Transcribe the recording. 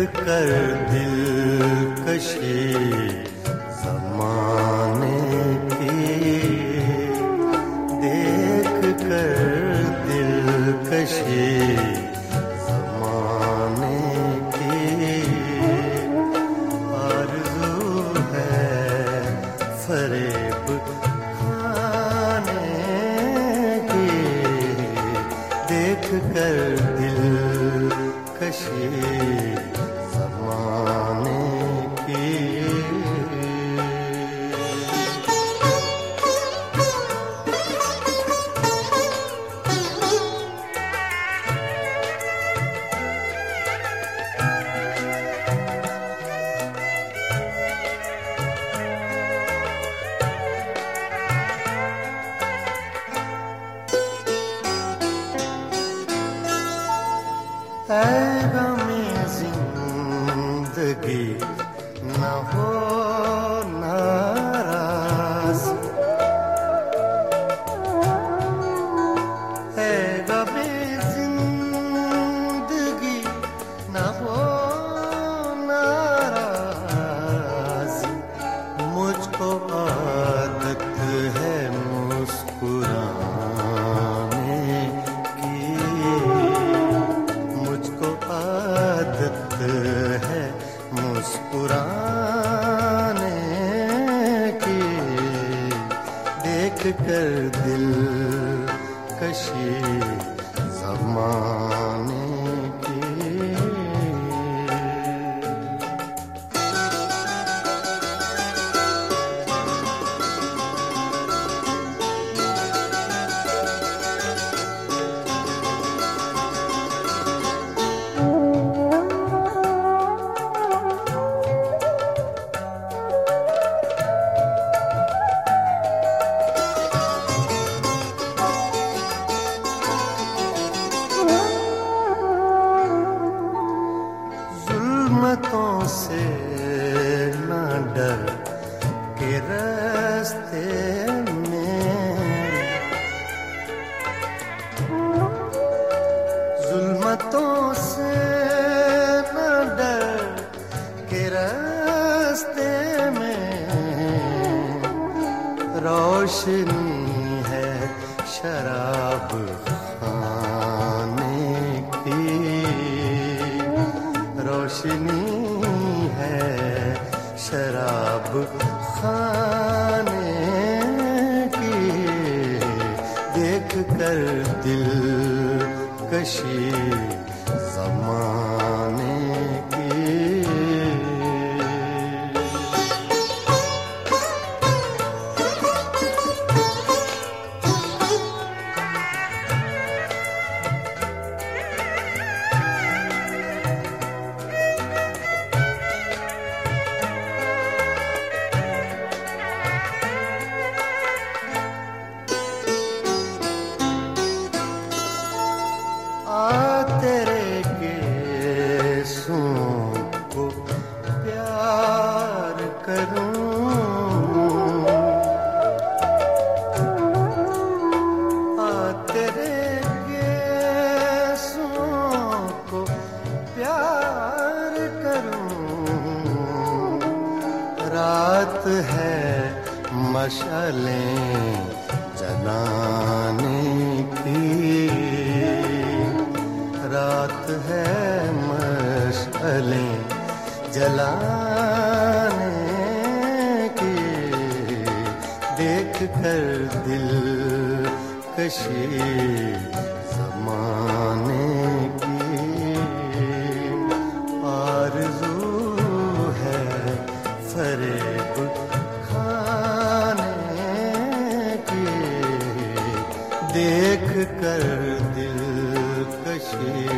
कर दिलकशी ज़माने की, देख कर दिलकशी ज़माने की, आरज़ू है फरेब खाने की, देख कर दिलकशी ज़माने की। ऐ गमे ज़िंदगी न हो नाराज़, ऐ गमे ज़िंदगी न हो नाराज़, मुझको आदत है मुस्कुराने की, मुझको आदत है मुस्कुराने की, देख कर दिलकशी ज़माने की। ज़ुल्मतों से न डर के रास्ते में, ज़ुल्मतों से न डर के रास्ते में, रोशनी है शराब खाने की, रोशनी है शराब खाने की, देख कर दिलकशी ज़माने की। तेरे केसों को प्यार करूं, तेरे केसों को प्यार करूं, रात है मशालें जलाने की, रात है मशालें जलाने की, देख कर दिलकशी ज़माने की, आरज़ू है फरेब खाने की, देख कर दिलकशी